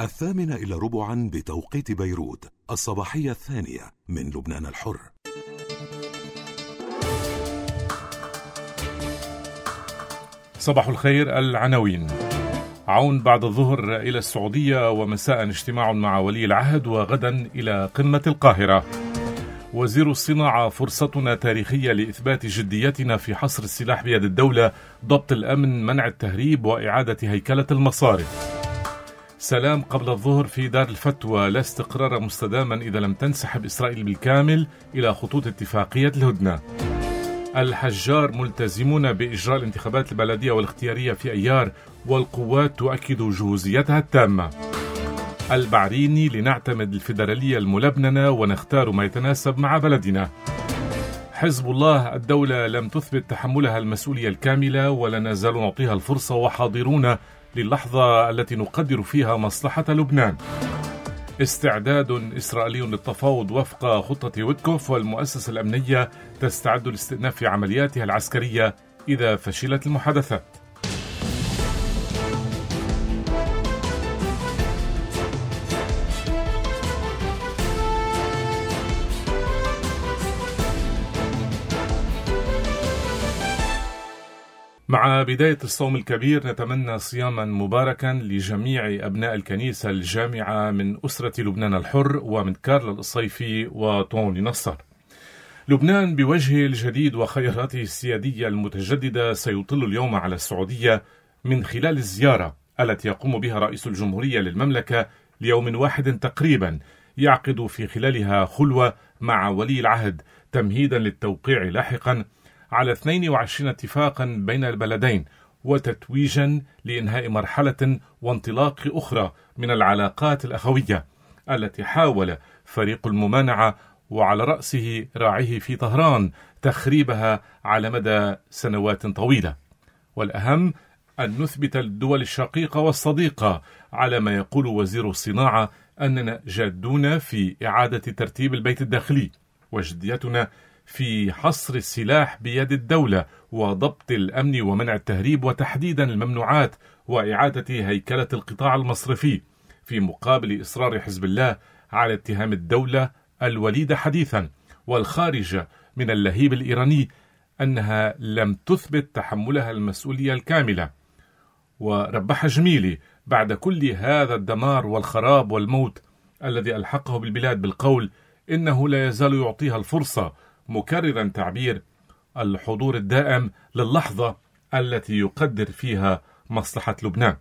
8:45 بتوقيت بيروت، الصباحية الثانية من لبنان الحر. صباح الخير. العناوين: عون بعد الظهر إلى السعودية، ومساء اجتماع مع ولي العهد، وغدا إلى قمة القاهرة. وزير الصناعة: فرصتنا تاريخية لإثبات جديتنا في حصر السلاح بيد الدولة، ضبط الأمن، منع التهريب، وإعادة هيكلة المصارف. سلام قبل الظهر في دار الفتوى: لا استقرار مستداما إذا لم تنسحب إسرائيل بالكامل إلى خطوط اتفاقية الهدنة. الحجار: ملتزمون بإجراء الانتخابات البلدية والاختيارية في أيار، والقوات تؤكد جهوزيتها التامة. البعريني: لنعتمد الفيدرالية الملبننة ونختار ما يتناسب مع بلدنا. حزب الله: الدولة لم تثبت تحملها المسؤولية الكاملة، ولا نزال نعطيها الفرصة وحاضرون للحظة التي نقدر فيها مصلحة لبنان. استعداد إسرائيلي للتفاوض وفق خطة ويتكوف، والمؤسسة الأمنية تستعد لاستئناف عملياتها العسكرية إذا فشلت المحادثات. مع بداية الصوم الكبير نتمنى صياما مباركا لجميع أبناء الكنيسة الجامعة من أسرة لبنان الحر، ومن كارل الصيفي وطوني نصر. لبنان بوجهه الجديد وخياراته السيادية المتجددة سيطل اليوم على السعودية من خلال الزيارة التي يقوم بها رئيس الجمهورية للمملكة ليوم واحد تقريبا، يعقد في خلالها خلوة مع ولي العهد تمهيدا للتوقيع لاحقا على 22 اتفاقا بين البلدين، وتتويجا لإنهاء مرحلة وانطلاق أخرى من العلاقات الأخوية التي حاول فريق الممانعة وعلى رأسه راعيه في طهران تخريبها على مدى سنوات طويلة. والأهم أن نثبت للدول الشقيقة والصديقة على ما يقول وزير الصناعة أننا جادون في إعادة ترتيب البيت الداخلي، وجديتنا في حصر السلاح بيد الدولة، وضبط الأمن ومنع التهريب، وتحديدا الممنوعات، وإعادة هيكلة القطاع المصرفي، في مقابل إصرار حزب الله على اتهام الدولة الوليدة حديثا والخارجة من اللهيب الإيراني أنها لم تثبت تحملها المسؤولية الكاملة. وربح جميلي بعد كل هذا الدمار والخراب والموت الذي ألحقه بالبلاد بالقول إنه لا يزال يعطيها الفرصة، مكررا تعبير الحضور الدائم للحظة التي يقدر فيها مصلحة لبنان.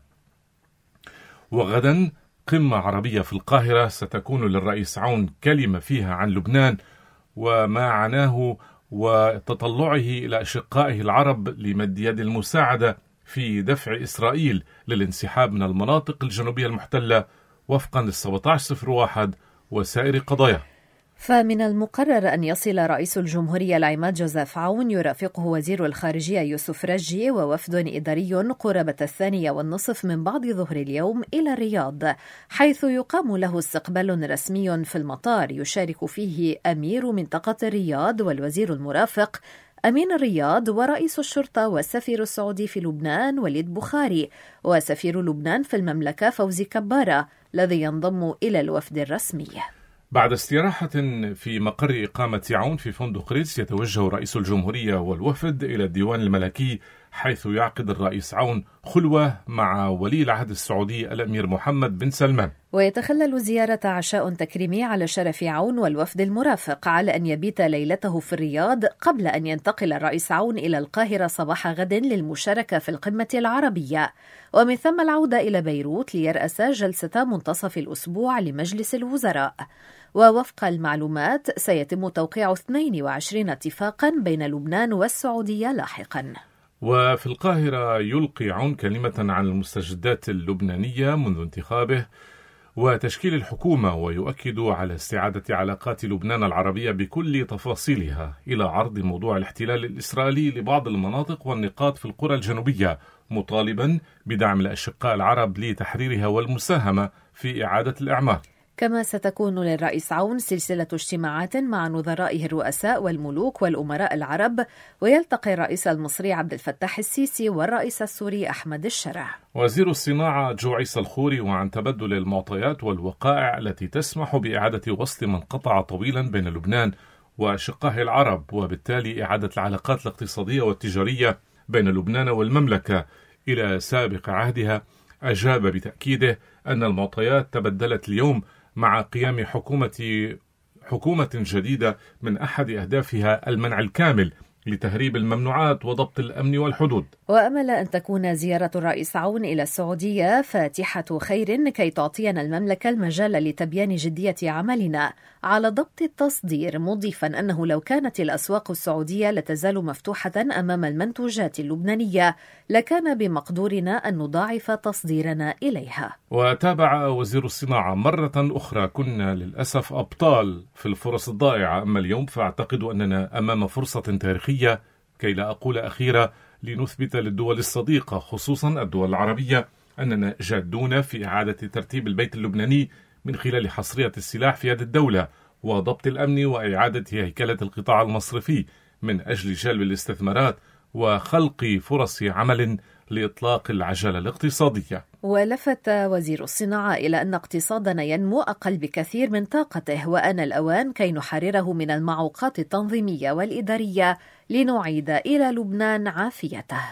وغدا قمة عربية في القاهرة، ستكون للرئيس عون كلمة فيها عن لبنان وما عناه وتطلعه إلى أشقائه العرب لمد يد المساعدة في دفع إسرائيل للانسحاب من المناطق الجنوبية المحتلة وفقا لل1701 وسائر قضايا. فمن المقرر أن يصل رئيس الجمهورية العماد جوزيف عون يرافقه وزير الخارجية يوسف رجي ووفد إداري قرابة 2:30 من بعد ظهر اليوم إلى الرياض، حيث يقام له استقبال رسمي في المطار يشارك فيه أمير منطقة الرياض والوزير المرافق أمين الرياض ورئيس الشرطة والسفير السعودي في لبنان وليد بخاري، وسفير لبنان في المملكة فوزي كبارة الذي ينضم إلى الوفد الرسمي. بعد استراحة في مقر إقامة عون في فندق ريتز، يتوجه رئيس الجمهورية والوفد إلى الديوان الملكي، حيث يعقد الرئيس عون خلوة مع ولي العهد السعودي الأمير محمد بن سلمان. ويتخلل زيارة عشاء تكريمي على شرف عون والوفد المرافق، على أن يبيت ليلته في الرياض قبل أن ينتقل الرئيس عون إلى القاهرة صباح غد للمشاركة في القمة العربية، ومن ثم العودة إلى بيروت ليرأس جلسة منتصف الأسبوع لمجلس الوزراء. ووفق المعلومات سيتم توقيع 22 اتفاقا بين لبنان والسعودية لاحقا. وفي القاهرة يلقي عون كلمة عن المستجدات اللبنانية منذ انتخابه وتشكيل الحكومة، ويؤكد على استعادة علاقات لبنان العربية بكل تفاصيلها، إلى عرض موضوع الاحتلال الإسرائيلي لبعض المناطق والنقاط في القرى الجنوبية، مطالبا بدعم الأشقاء العرب لتحريرها والمساهمة في إعادة الإعمار. كما ستكون للرئيس عون سلسلة اجتماعات مع نظرائه الرؤساء والملوك والأمراء العرب، ويلتقي الرئيس المصري عبد الفتاح السيسي والرئيس السوري أحمد الشرع. وزير الصناعة جو عيسى الخوري وعن تبدل المعطيات والوقائع التي تسمح بإعادة وصل من قطع طويلا بين لبنان وأشقائه العرب، وبالتالي إعادة العلاقات الاقتصادية والتجارية بين لبنان والمملكة إلى سابق عهدها، أجاب بتأكيده أن المعطيات تبدلت اليوم مع قيام حكومة جديدة من أحد أهدافها المنع الكامل لتهريب الممنوعات وضبط الأمن والحدود. وأمل أن تكون زيارة الرئيس عون إلى السعودية فاتحة خير كي تعطينا المملكة المجال لتبيان جدية عملنا على ضبط التصدير، مضيفا أنه لو كانت الأسواق السعودية لتزال مفتوحة أمام المنتوجات اللبنانية لكان بمقدورنا أن نضاعف تصديرنا إليها. وتابع وزير الصناعة: مرة أخرى كنا للأسف أبطال في الفرص الضائعة، أما اليوم فأعتقد أننا أمام فرصة تاريخية كي لا أقول أخيرة لنثبت للدول الصديقة خصوصا الدول العربية أننا جادون في إعادة ترتيب البيت اللبناني من خلال حصرية السلاح في يد الدولة وضبط الأمن وإعادة هيكلة القطاع المصرفي من أجل جلب الاستثمارات وخلق فرص عمل لإطلاق العجلة الاقتصادية. ولفت وزير الصناعة إلى أن اقتصادنا ينمو أقل بكثير من طاقته، وأن الأوان كي نحرره من المعوقات التنظيمية والإدارية لنعيد إلى لبنان عافيته.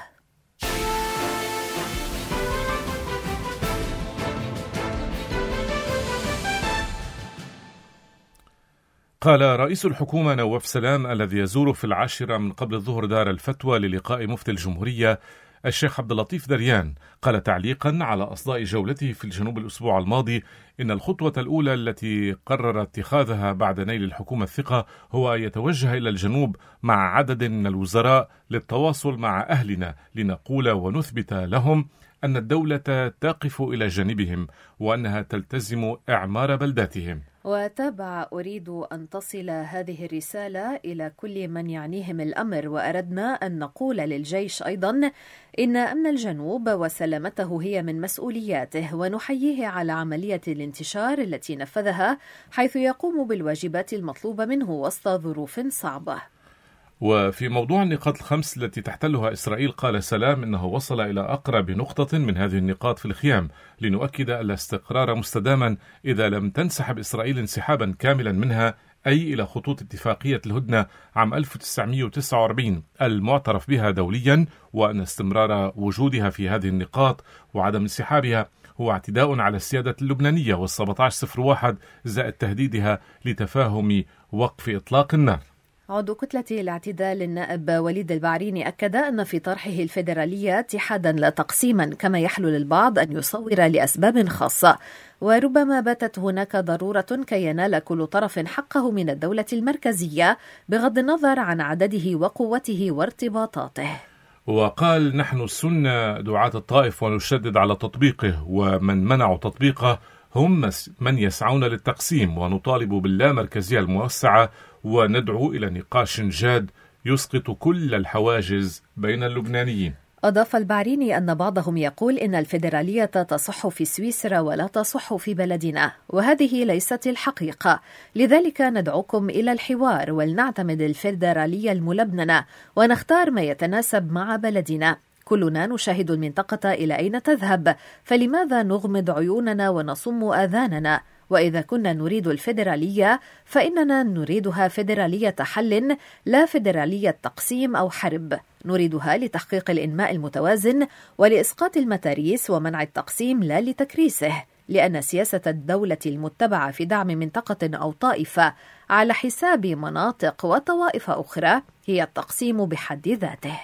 قال رئيس الحكومة نواف سلام الذي يزور في 10 من قبل الظهر دار الفتوى للقاء مفتي الجمهورية الشيخ عبد اللطيف دريان، قال تعليقا على أصداء جولته في الجنوب الأسبوع الماضي إن الخطوة الأولى التي قرر اتخاذها بعد نيل الحكومة الثقة هو أن يتوجه إلى الجنوب مع عدد من الوزراء للتواصل مع أهلنا لنقول ونثبت لهم أن الدولة تقف إلى جانبهم وأنها تلتزم إعمار بلداتهم. وتابع: أريد أن تصل هذه الرسالة إلى كل من يعنيهم الأمر، وأردنا أن نقول للجيش أيضا إن أمن الجنوب وسلامته هي من مسؤولياته، ونحييه على عملية الانتشار التي نفذها حيث يقوم بالواجبات المطلوبة منه وسط ظروف صعبة. وفي موضوع النقاط الخمس التي تحتلها إسرائيل، قال سلام إنه وصل إلى أقرب نقطة من هذه النقاط في الخيام لنؤكد الاستقرار مستداما إذا لم تنسحب إسرائيل انسحابا كاملا منها، أي إلى خطوط اتفاقية الهدنة عام 1949 المعترف بها دوليا، وأن استمرار وجودها في هذه النقاط وعدم انسحابها هو اعتداء على السيادة اللبنانية وال1701 زائد تهديدها لتفاهم وقف إطلاق النار. عضو كتلة الاعتدال النائب وليد البعريني أكد أن في طرحه الفيدرالية اتحادا لا تقسيما، كما يحلو للبعض أن يصور لأسباب خاصة، وربما باتت هناك ضرورة كي ينال كل طرف حقه من الدولة المركزية بغض النظر عن عدده وقوته وارتباطاته. وقال: نحن السنة دعاة الطائف ونشدد على تطبيقه، ومن منعوا تطبيقه هم من يسعون للتقسيم، ونطالب باللامركزية الموسعة وندعو إلى نقاش جاد يسقط كل الحواجز بين اللبنانيين. أضاف البعريني أن بعضهم يقول إن الفيدرالية تصح في سويسرا ولا تصح في بلدنا، وهذه ليست الحقيقة، لذلك ندعوكم إلى الحوار ولنعتمد الفيدرالية الملبننة ونختار ما يتناسب مع بلدنا. كلنا نشاهد المنطقة إلى أين تذهب، فلماذا نغمض عيوننا ونصم آذاننا؟ وإذا كنا نريد الفيدرالية فإننا نريدها فيدرالية حل، لا فيدرالية تقسيم أو حرب. نريدها لتحقيق الإنماء المتوازن ولإسقاط المتاريس ومنع التقسيم، لا لتكريسه، لأن سياسة الدولة المتبعة في دعم منطقة أو طائفة على حساب مناطق وطوائف أخرى هي التقسيم بحد ذاته.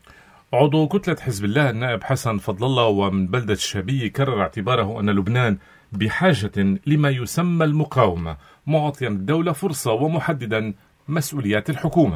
عضو كتلة حزب الله النائب حسن فضل الله ومن بلدة الشابية كرر اعتباره أن لبنان بحاجة لما يسمى المقاومة، معطيا الدولة فرصة ومحددا مسؤوليات الحكومة.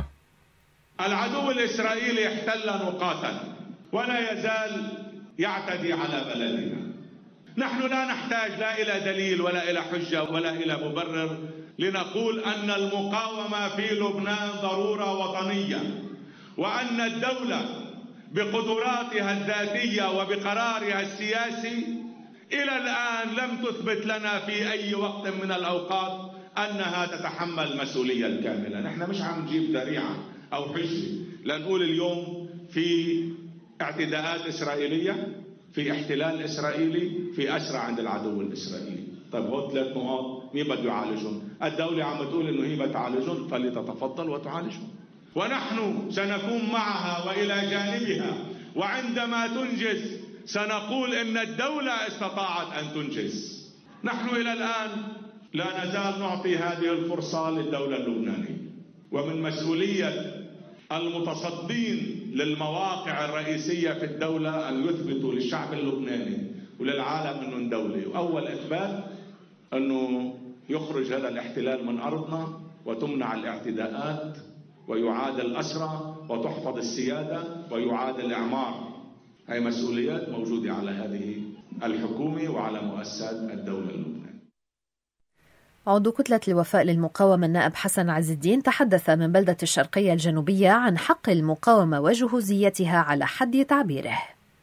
العدو الإسرائيلي احتل نقاطا ولا يزال يعتدي على بلدنا. نحن لا نحتاج لا إلى دليل ولا إلى حجة ولا إلى مبرر لنقول أن المقاومة في لبنان ضرورة وطنية، وأن الدولة بقدراتها الذاتية وبقرارها السياسي إلى الآن لم تثبت لنا في أي وقت من الأوقات أنها تتحمل مسؤولية الكاملة. نحن مش عم نجيب ذريعة أو حجة لنقول اليوم في اعتداءات إسرائيلية، في احتلال إسرائيلي، في أسرى عند العدو الإسرائيلي. طيب هو 3 نقاط مين بده يعالجهم؟ الدولة عم تقول إنه هي بتعالجهم، فلتتفضل وتعالجهم، ونحن سنكون معها وإلى جانبها، وعندما تنجز سنقول إن الدولة استطاعت أن تنجز. نحن إلى الآن لا نزال نعطي هذه الفرصة للدولة اللبنانية، ومن مسؤولية المتصدين للمواقع الرئيسية في الدولة أن يثبتوا للشعب اللبناني وللعالم أنه دولة. وأول إثبات أنه يخرج هذا الاحتلال من أرضنا وتمنع الاعتداءات ويعاد الأسرى وتحفظ السيادة ويعاد الإعمار. هاي مسؤوليات موجودة على هذه الحكومة وعلى مؤسسات الدولة اللبنانية. عضو كتلة الوفاء للمقاومة النائب حسن عز الدين تحدث من بلدة الشرقية الجنوبية عن حق المقاومة وجهوزيتها على حد تعبيره.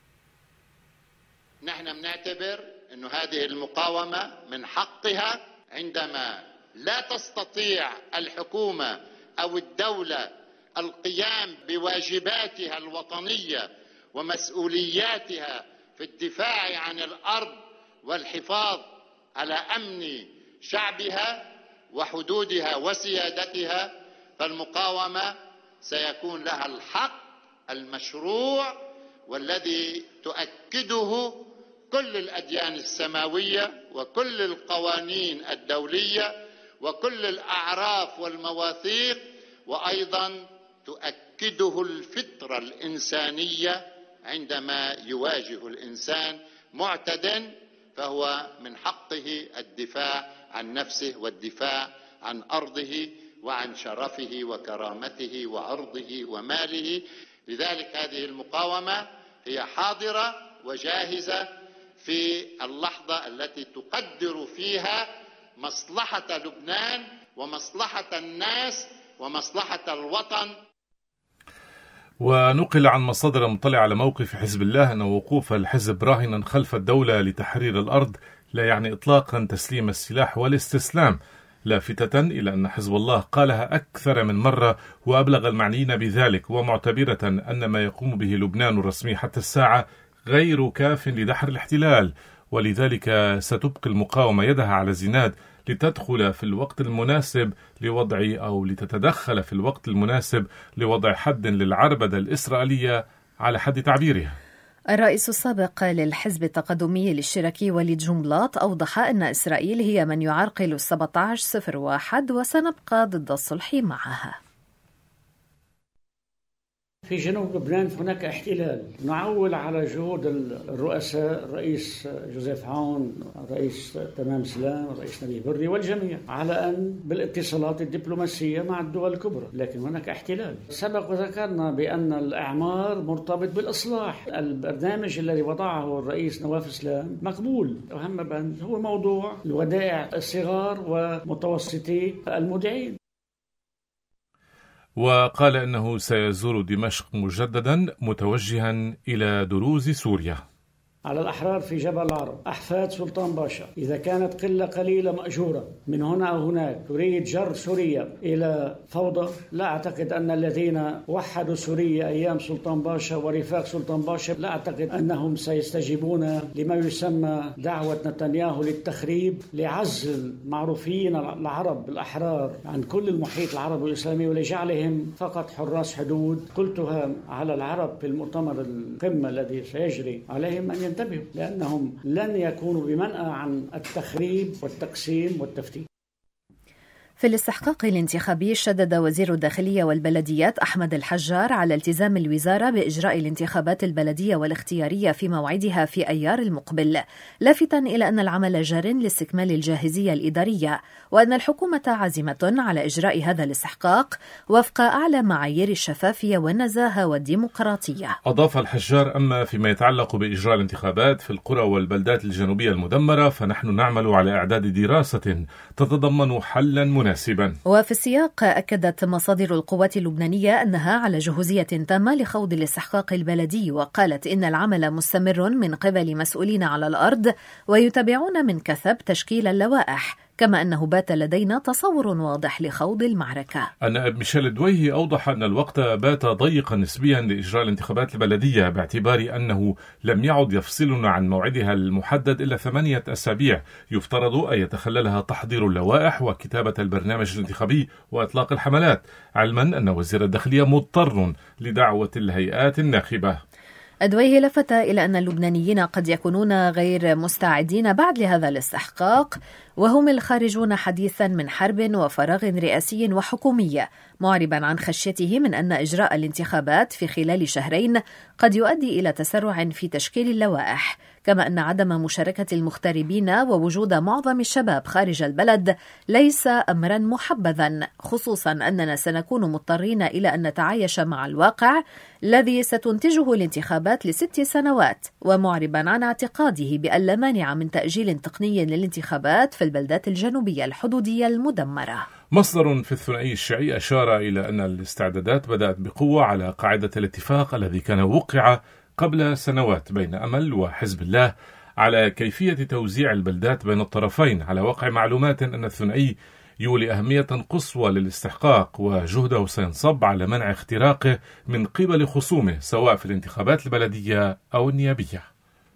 نحن بنعتبر أن هذه المقاومة من حقها عندما لا تستطيع الحكومة أو الدولة القيام بواجباتها الوطنية ومسؤولياتها في الدفاع عن الأرض والحفاظ على أمن شعبها وحدودها وسيادتها، فالمقاومة سيكون لها الحق المشروع والذي تؤكده كل الأديان السماوية وكل القوانين الدولية وكل الأعراف والمواثيق، وأيضا تؤكده الفطرة الإنسانية. عندما يواجه الإنسان معتدٍ فهو من حقه الدفاع عن نفسه والدفاع عن أرضه وعن شرفه وكرامته وعرضه وماله. لذلك هذه المقاومة هي حاضرة وجاهزة في اللحظة التي تقدر فيها مصلحة لبنان ومصلحة الناس ومصلحة الوطن. ونقل عن مصادر مطلعة على موقف حزب الله أن وقوف الحزب راهنا خلف الدولة لتحرير الأرض لا يعني إطلاقا تسليم السلاح والاستسلام، لافتة إلى أن حزب الله قالها أكثر من مرة وأبلغ المعنيين بذلك، ومعتبرة أن ما يقوم به لبنان الرسمي حتى الساعة غير كاف لدحر الاحتلال، ولذلك ستبقي المقاومة يدها على الزناد لتدخل في الوقت المناسب لوضع أو لتتدخل في الوقت المناسب لوضع حد للعربدة الإسرائيلية على حد تعبيرها. الرئيس السابق للحزب التقدمي الاشتراكي وليد جنبلاط أوضح أن إسرائيل هي من يعرقل 1701 وسنبقى ضد الصلح معها. في جنوب لبنان هناك احتلال، نعول على جهود الرؤساء، الرئيس جوزيف عون، الرئيس تمام سلام، الرئيس نبيه بري والجميع على أن بالاتصالات الدبلوماسية مع الدول الكبرى، لكن هناك احتلال. سبق وذكرنا بأن الإعمار مرتبط بالإصلاح. البرنامج الذي وضعه الرئيس نواف سلام مقبول، أهم بند هو موضوع الودائع الصغار ومتوسطي المودعين. وقال أنه سيزور دمشق مجددا متوجها إلى دروز سوريا. على الأحرار في جبل العرب أحفاد سلطان باشا، إذا كانت قلة قليلة مأجورة من هنا أو هناك تريد جر سوريا إلى فوضى، لا أعتقد أن الذين وحدوا سوريا أيام سلطان باشا ورفاق سلطان باشا لا أعتقد أنهم سيستجيبون لما يسمى دعوة نتنياهو للتخريب، لعزل معروفين العرب الأحرار عن كل المحيط العربي والإسلامي ولجعلهم فقط حراس حدود. قلتها على العرب في المؤتمر القمة الذي سيجري عليهم أن ينتبهوا، لأنهم لن يكونوا بمنأى عن التخريب والتقسيم والتفتيت. في الاستحقاق الانتخابي شدد وزير الداخلية والبلديات أحمد الحجار على التزام الوزارة بإجراء الانتخابات البلدية والاختيارية في موعدها في أيار المقبل، لافتاً إلى أن العمل جار لاستكمال الجاهزية الإدارية، وأن الحكومة عازمة على إجراء هذا الاستحقاق وفق أعلى معايير الشفافية والنزاهة والديمقراطية. أضاف الحجار: أما فيما يتعلق بإجراء الانتخابات في القرى والبلدات الجنوبية المدمرة فنحن نعمل على إعداد دراسة تتضمن حلاً مناسبا. وفي السياق أكدت مصادر القوات اللبنانية أنها على جهوزية تامة لخوض الاستحقاق البلدي، وقالت إن العمل مستمر من قبل مسؤولين على الأرض ويتابعون من كثب تشكيل اللوائح، كما أنه بات لدينا تصور واضح لخوض المعركة. النائب ميشيل الدويهي أوضح أن الوقت بات ضيقا نسبيا لإجراء الانتخابات البلدية، باعتبار أنه لم يعد يفصلنا عن موعدها المحدد إلا 8 أسابيع يفترض أن يتخللها تحضير اللوائح وكتابة البرنامج الانتخابي وإطلاق الحملات، علما أن وزير الداخلية مضطر لدعوة الهيئات الناخبة. أدويه لفت إلى أن اللبنانيين قد يكونون غير مستعدين بعد لهذا الاستحقاق، وهم الخارجون حديثا من حرب وفراغ رئاسي وحكومي، معربا عن خشيته من أن إجراء الانتخابات في خلال شهرين قد يؤدي إلى تسرع في تشكيل اللوائح، كما أن عدم مشاركة المغتربين ووجود معظم الشباب خارج البلد ليس أمرا محبذا، خصوصا أننا سنكون مضطرين إلى أن نتعايش مع الواقع الذي ستنتجه الانتخابات ل6 سنوات، ومعربا عن اعتقاده بأن لا مانع من تأجيل تقني للانتخابات في البلدات الجنوبية الحدودية المدمرة. مصدر في الثنائي الشيعي أشار إلى أن الاستعدادات بدأت بقوة على قاعدة الاتفاق الذي كان وقع قبل سنوات بين أمل وحزب الله على كيفية توزيع البلدات بين الطرفين، على وقع معلومات أن الثنائي يولي أهمية قصوى للاستحقاق وجهده سينصب على منع اختراقه من قبل خصومه سواء في الانتخابات البلدية أو النيابية.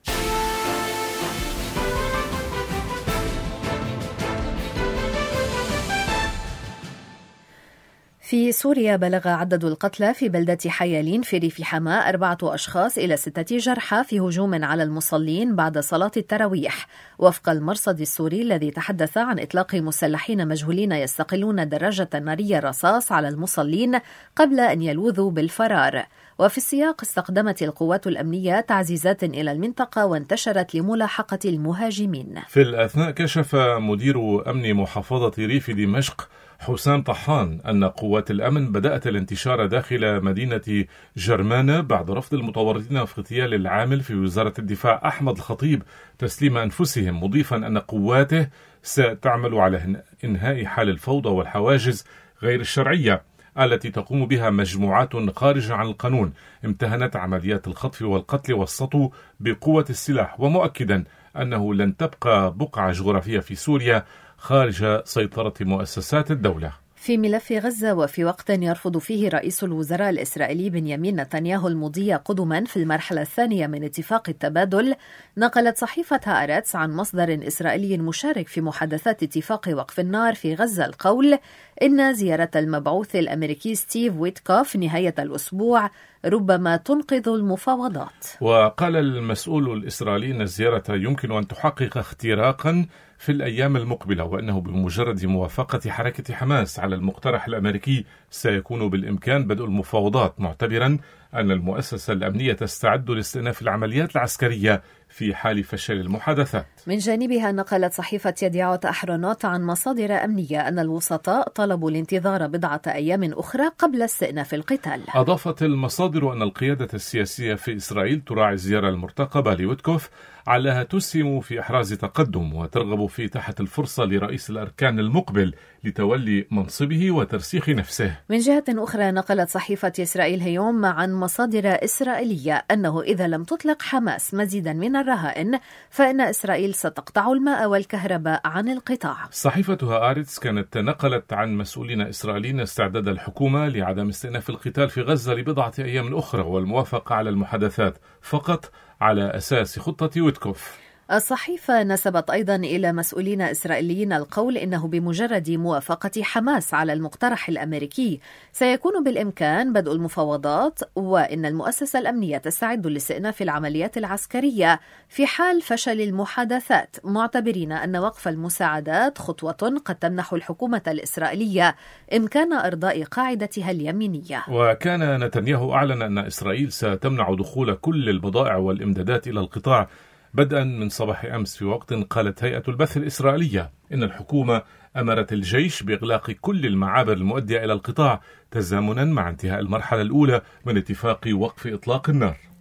في سوريا بلغ عدد القتلى في بلدة حيالين في ريف حماة 4 أشخاص إلى 6 جرحى في هجوم على المصلين بعد صلاة التراويح، وفق المرصد السوري الذي تحدث عن إطلاق مسلحين مجهولين يستقلون دراجة نارية رصاص على المصلين قبل أن يلوذوا بالفرار. وفي السياق استخدمت القوات الأمنية تعزيزات إلى المنطقة وانتشرت لملاحقة المهاجمين. في الأثناء كشف مدير أمن محافظة ريف دمشق حسام طحان أن قوات الأمن بدأت الانتشار داخل مدينة جرمانة بعد رفض المتورطين في اغتيال العامل في وزارة الدفاع أحمد الخطيب تسليم أنفسهم، مضيفا أن قواته ستعمل على إنهاء حال الفوضى والحواجز غير الشرعية التي تقوم بها مجموعات خارجة عن القانون، امتهنت عمليات الخطف والقتل والسطو بقوة السلاح، ومؤكدا أنه لن تبقى بقعة جغرافية في سوريا خارج سيطرة مؤسسات الدولة. في ملف غزة، وفي وقت يرفض فيه رئيس الوزراء الإسرائيلي بنيامين نتنياهو المضي قدما في المرحلة الثانية من اتفاق التبادل، نقلت صحيفة هآرتس عن مصدر إسرائيلي مشارك في محادثات اتفاق وقف النار في غزة القول إن زيارة المبعوث الأمريكي ستيف ويتكوف نهاية الأسبوع ربما تنقذ المفاوضات. وقال المسؤول الإسرائيلي أن الزيارة يمكن أن تحقق اختراقا في الأيام المقبلة، وأنه بمجرد موافقة حركة حماس على المقترح الأمريكي سيكون بالإمكان بدء المفاوضات، معتبرا أن المؤسسة الأمنية تستعد لاستئناف العمليات العسكرية في حال فشل المحادثات. من جانبها نقلت صحيفة يديعوت أحرونوت عن مصادر أمنية أن الوسطاء طلبوا الانتظار 4 أيام أخرى قبل استئناف القتال. أضافت المصادر أن القيادة السياسية في إسرائيل تراعي الزيارة المرتقبة لويتكوف على تسهم في إحراز تقدم وترغب في إتاحة الفرصة لرئيس الأركان المقبل لتولي منصبه وترسيخ نفسه. من جهة أخرى نقلت صحيفة إسرائيل هيوم عن مصادر إسرائيلية أنه إذا لم تطلق حماس مزيدا من الرهائن فإن إسرائيل ستقطع الماء والكهرباء عن القطاع. صحيفة هآرتس كانت نقلت عن مسؤولين إسرائيليين استعداد الحكومة لعدم استئناف القتال في غزة ل4 أيام أخرى والموافقة على المحادثات فقط على أساس خطة ويتكوف. الصحيفة نسبت أيضا إلى مسؤولين إسرائيليين القول إنه بمجرد موافقة حماس على المقترح الأمريكي سيكون بالإمكان بدء المفاوضات، وإن المؤسسة الأمنية تستعد لاستئناف العمليات العسكرية في حال فشل المحادثات، معتبرين أن وقف المساعدات خطوة قد تمنح الحكومة الإسرائيلية إمكان إرضاء قاعدتها اليمينية. وكان نتنياهو أعلن أن إسرائيل ستمنع دخول كل البضائع والإمدادات إلى القطاع بدءا من صباح أمس، في وقت قالت هيئة البث الإسرائيلية إن الحكومة أمرت الجيش بإغلاق كل المعابر المؤدية إلى القطاع تزامنا مع انتهاء المرحلة الأولى من اتفاق وقف إطلاق النار.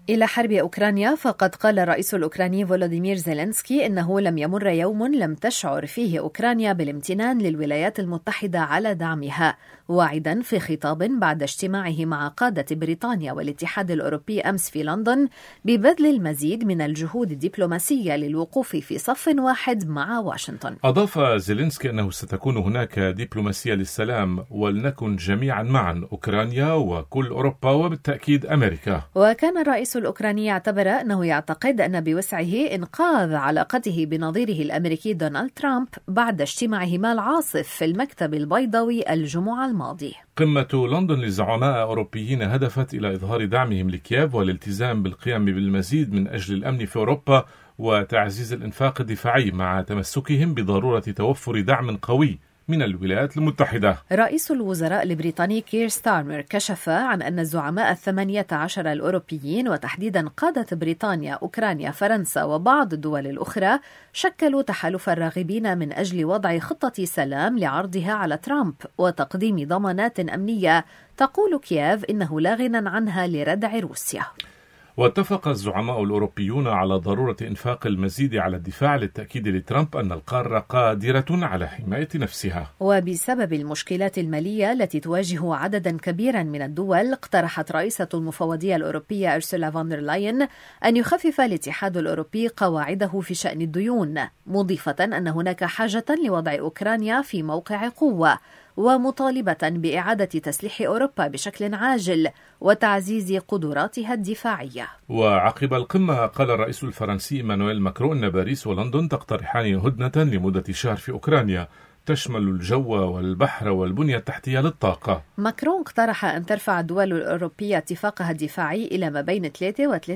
إلى حرب أوكرانيا، فقد قال الرئيس الأوكراني فولوديمير زيلينسكي إنه لم يمر يوم لم تشعر فيه أوكرانيا بالامتنان للولايات المتحدة على دعمها، واعدا في خطاب بعد اجتماعه مع قادة بريطانيا والاتحاد الأوروبي أمس في لندن ببذل المزيد من الجهود الدبلوماسية للوقوف في صف واحد مع واشنطن. أضاف زيلينسكي أنه ستكون هناك دبلوماسية للسلام، ولنكن جميعا معا أوكرانيا وكل أوروبا وبالتأكيد أمريكا. وكان الرئيس الأوكراني يعتبر أنه يعتقد أن بوسعه إنقاذ علاقته بنظيره الأمريكي دونالد ترامب بعد اجتماعهما العاصف في المكتب البيضاوي الجمعة الماضي. قمة لندن لزعماء أوروبيين هدفت إلى إظهار دعمهم لكييف والالتزام بالقيام بالمزيد من أجل الأمن في أوروبا وتعزيز الإنفاق الدفاعي، مع تمسكهم بضرورة توفر دعم قوي من الولايات المتحدة. رئيس الوزراء البريطاني كير ستارمر كشف عن أن الزعماء 18 الأوروبيين وتحديدا قادة بريطانيا، أوكرانيا، فرنسا وبعض الدول الأخرى شكلوا تحالف الراغبين من أجل وضع خطة سلام لعرضها على ترامب وتقديم ضمانات أمنية تقول كييف إنه لا غنى عنها لردع روسيا. واتفق الزعماء الأوروبيون على ضرورة إنفاق المزيد على الدفاع للتأكيد لترامب أن القارة قادرة على حماية نفسها. وبسبب المشكلات المالية التي تواجه عددا كبيرا من الدول، اقترحت رئيسة المفوضية الأوروبية أرسولا فون لاين أن يخفف الاتحاد الأوروبي قواعده في شأن الديون، مضيفة أن هناك حاجة لوضع أوكرانيا في موقع قوة، ومطالبة بإعادة تسليح أوروبا بشكل عاجل وتعزيز قدراتها الدفاعية. وعقب القمة قال الرئيس الفرنسي إيمانويل ماكرون أن باريس ولندن تقترحان هدنة لمدة شهر في أوكرانيا تشمل الجو والبحر والبنية التحتية للطاقة. ماكرون اقترح أن ترفع الدول الأوروبية اتفاقها الدفاعي إلى ما بين 3 و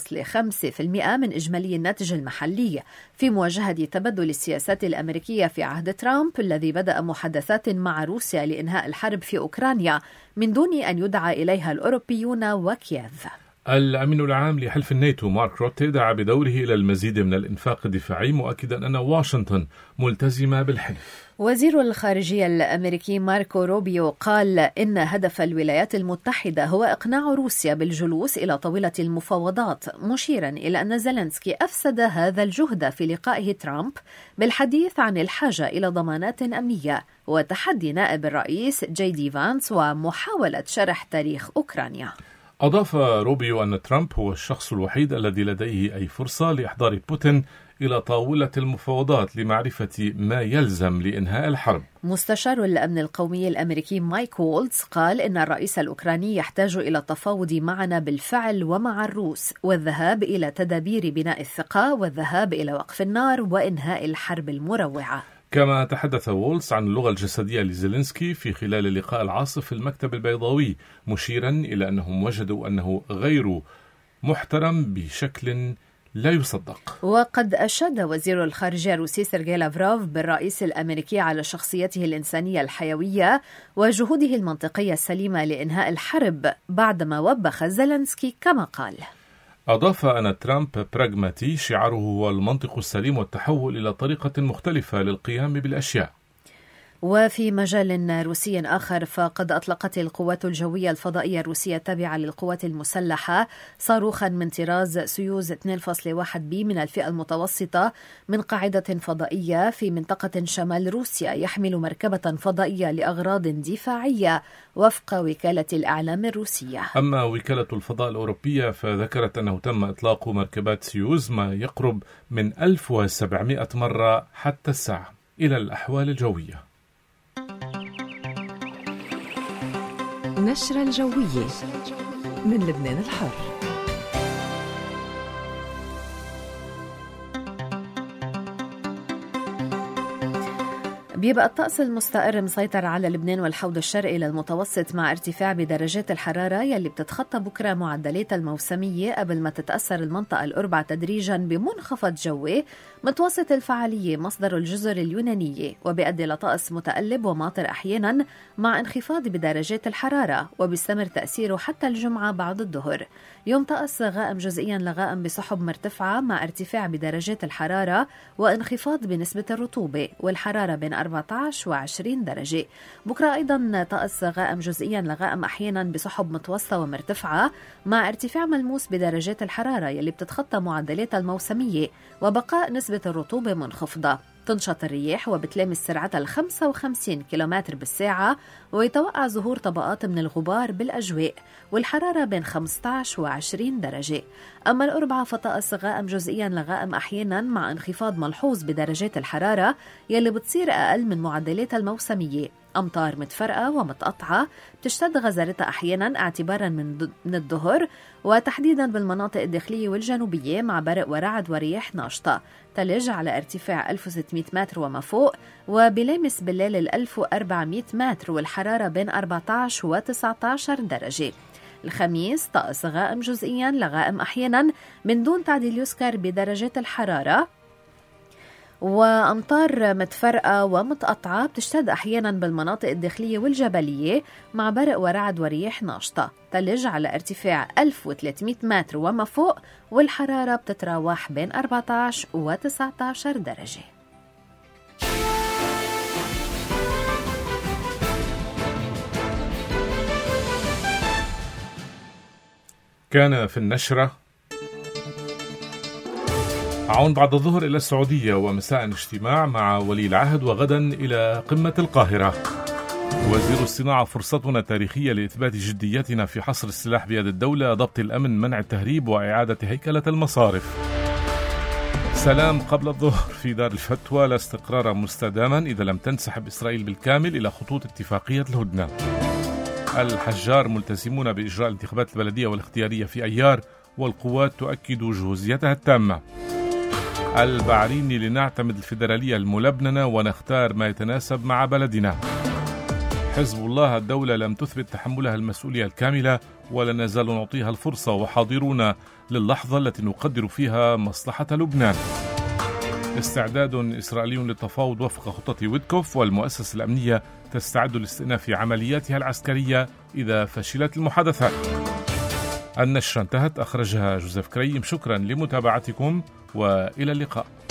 3.5% من إجمالي الناتج المحلي في مواجهة تبدل السياسات الأمريكية في عهد ترامب الذي بدأ محادثات مع روسيا لإنهاء الحرب في أوكرانيا من دون أن يدعى إليها الأوروبيون وكييف. الأمين العام لحلف الناتو مارك روتي دعا بدوره إلى المزيد من الإنفاق الدفاعي، مؤكدا أن واشنطن ملتزمة بالحلف. وزير الخارجية الأمريكي ماركو روبيو قال إن هدف الولايات المتحدة هو إقناع روسيا بالجلوس إلى طاولة المفاوضات، مشيرا إلى أن زيلينسكي أفسد هذا الجهد في لقائه ترامب بالحديث عن الحاجة إلى ضمانات أمنية وتحدي نائب الرئيس جي دي فانس ومحاولة شرح تاريخ أوكرانيا. أضاف روبيو أن ترامب هو الشخص الوحيد الذي لديه أي فرصة لإحضار بوتين إلى طاولة المفاوضات لمعرفة ما يلزم لإنهاء الحرب. مستشار الأمن القومي الأمريكي مايك وولتز قال إن الرئيس الأوكراني يحتاج إلى التفاوض معنا بالفعل ومع الروس والذهاب إلى تدابير بناء الثقة والذهاب إلى وقف النار وإنهاء الحرب المروعة. كما تحدث وولتز عن اللغة الجسدية لزيلينسكي في خلال اللقاء العاصف في المكتب البيضاوي، مشيرا إلى أنهم وجدوا أنه غير محترم بشكل لا يصدق. وقد أشاد وزير الخارجية الروسي سيرجي لافروف بالرئيس الأمريكي على شخصيته الإنسانية الحيوية وجهوده المنطقية السليمة لإنهاء الحرب بعدما وبخ زيلينسكي كما قال. أضاف أن ترامب براغماتي، شعاره هو المنطق السليم والتحول إلى طريقة مختلفة للقيام بالأشياء. وفي مجال روسي آخر، فقد أطلقت القوات الجوية الفضائية الروسية التابعة للقوات المسلحة صاروخا من طراز سيوز 2.1B من الفئة المتوسطة من قاعدة فضائية في منطقة شمال روسيا يحمل مركبة فضائية لأغراض دفاعية وفق وكالة الإعلام الروسية. أما وكالة الفضاء الأوروبية فذكرت أنه تم إطلاق مركبات سيوز ما يقرب من 1700 مرة حتى الساعة إلى الأحوال الجوية. نشرة الجوية من لبنان الحر. بيبقى الطقس المستقر مسيطر على لبنان والحوض الشرقي للمتوسط مع ارتفاع بدرجات الحرارة يلي بتتخطى بكرة معدلات الموسمية قبل ما تتأثر المنطقة الأربع تدريجا بمنخفض جوي متوسط الفعالية مصدر الجزر اليونانية، وبيؤدي لطقس متقلب وماطر أحيانا مع انخفاض بدرجات الحرارة، وبيستمر تأثيره حتى الجمعة بعد الظهر. يوم طقس غائم جزئيا لغائم بسحب مرتفعة مع ارتفاع بدرجات الحرارة وانخفاض بنسبة الرطوبة، والحرارة بين 24 17 و20 درجة. بكرة أيضا طقس غائم جزئيا لغائم أحيانا بسحب متوسطة ومرتفعة مع ارتفاع ملموس بدرجات الحرارة يلي بتتخطى معدلات الموسمية وبقاء نسبة الرطوبة منخفضة. تنشط الرياح وبتلامس سرعتها 55 كيلومتر بالساعة، ويتوقع ظهور طبقات من الغبار بالأجواء، والحرارة بين 15 و20 درجة. أما الأربعاء فطقس غائم جزئيا لغائم أحيانا مع انخفاض ملحوظ بدرجات الحرارة يلي بتصير أقل من معدلات الموسمية. أمطار متفرقة ومتقطعة بتشتد غزارتها أحيانا اعتبارا من الظهر، وتحديدا بالمناطق الداخلية والجنوبية مع برق ورعد ورياح ناشطة. تلج على ارتفاع 1600 متر وما فوق، وبلامس بالليل 1400 متر، والحرارة بين 14 و 19 درجة. الخميس طقس غائم جزئيا لغائم أحيانا من دون تعديل يذكر بدرجات الحرارة، وأمطار متفرقة ومتقطعة بتشتد أحيانا بالمناطق الداخلية والجبلية مع برق ورعد ورياح ناشطة. تلج على ارتفاع 1300 متر وما فوق، والحرارة بتتراوح بين 14 و 19 درجة. كان في النشرة: عون بعد الظهر إلى السعودية، ومساء اجتماع مع ولي العهد، وغدا إلى قمة القاهرة. وزير الصناعة: فرصتنا تاريخية لإثبات جديتنا في حصر السلاح بيد الدولة، ضبط الأمن، منع التهريب، وإعادة هيكلة المصارف. سلام قبل الظهر في دار الفتوى: لا استقرار مستداما إذا لم تنسحب إسرائيل بالكامل إلى خطوط اتفاقية الهدنة. الحجار: ملتزمون بإجراء الانتخابات البلدية والاختيارية في أيار، والقوات تؤكد جهوزيتها التامة. البعريني: لنعتمد الفيدرالية الملبننة ونختار ما يتناسب مع بلدنا. حزب الله: الدولة لم تثبت تحملها المسؤولية الكاملة، ولا نزال نعطيها الفرصة، وحاضرون للحظة التي نقدر فيها مصلحة لبنان. استعداد إسرائيلي للتفاوض وفق خطة ويتكوف، والمؤسسة الأمنية تستعد لاستئناف عملياتها العسكرية إذا فشلت المحادثات. النشرة انتهت، أخرجها جوزيف كريم. شكرا لمتابعتكم وإلى اللقاء.